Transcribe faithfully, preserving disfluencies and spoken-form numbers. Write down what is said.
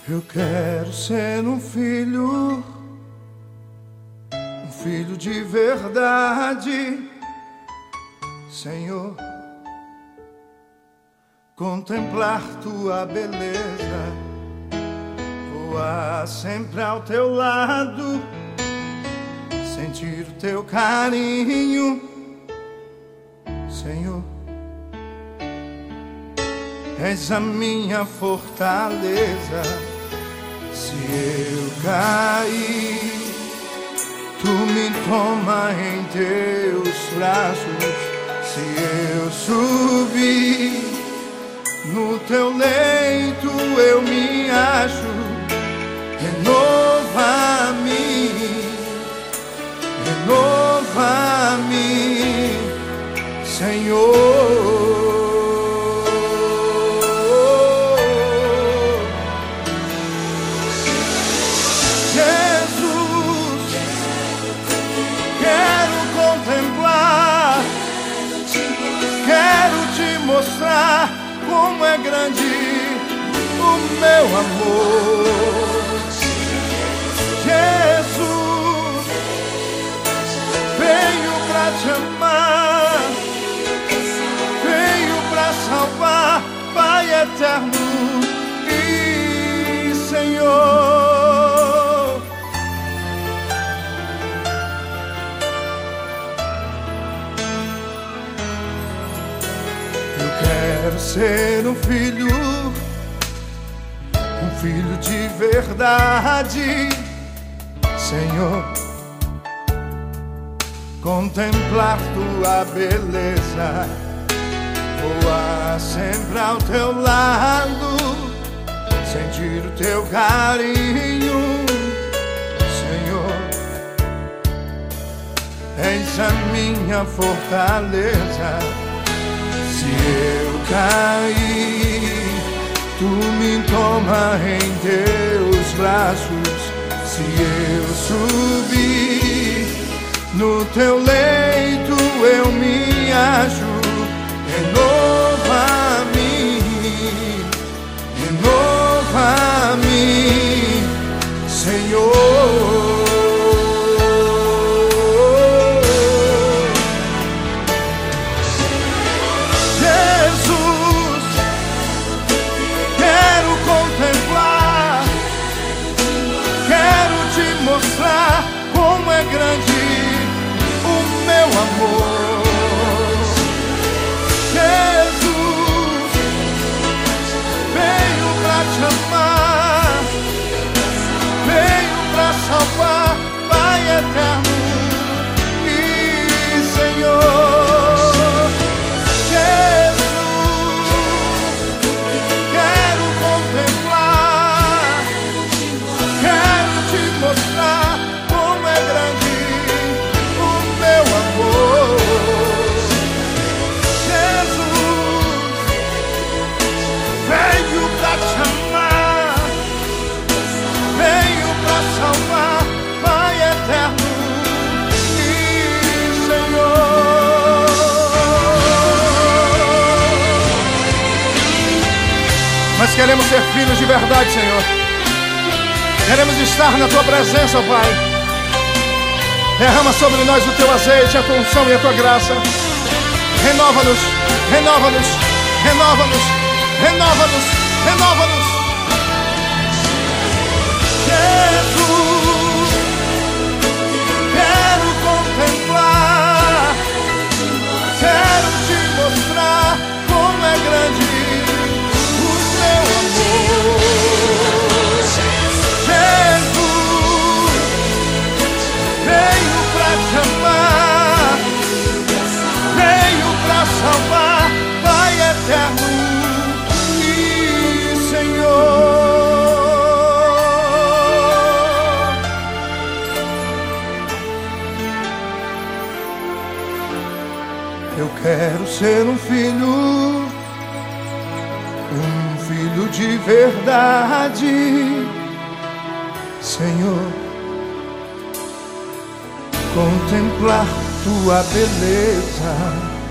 Eu quero ser um filho, um filho de verdade, Senhor. Contemplar tua beleza, voar sempre ao teu lado, sentir o teu carinho, Senhor. És a minha fortaleza. Se eu cair, tu me toma em teus braços. Se eu subir, no teu leito eu me acho. Renova-me, renova-me, Senhor. Mostrar como é grande o meu amor. Jesus veio pra te amar, veio pra salvar, Pai eterno e Senhor. Quero ser um filho, um filho de verdade, Senhor. Contemplar tua beleza, voar sempre ao teu lado, sentir o teu carinho, Senhor. És a minha fortaleza. Se eu cair, tu me toma em teus braços. Se eu subir, no teu leito eu me acho. Renova-me, renova-me, Senhor. Mostrar como é grande o meu amor. Jesus veio pra te amar, veio pra salvar, Pai eterno e Senhor. Jesus, quero contemplar, quero te mostrar como é grande o meu amor. Jesus veio pra te amar, veio pra salvar, Pai eterno e Senhor. Nós queremos ser filhos de verdade, Senhor. Queremos estar na tua presença, ó Pai. Derrama sobre nós o teu azeite, a tua unção e a tua graça. Renova-nos, renova-nos, renova-nos, renova-nos, renova-nos. Jesus, quero contemplar, quero te mostrar como é grande o teu amor. Veio pra te amar, veio pra salvar, Pai eterno e Senhor. Eu quero ser um filho, um filho de verdade, Senhor. Contemplar tua beleza,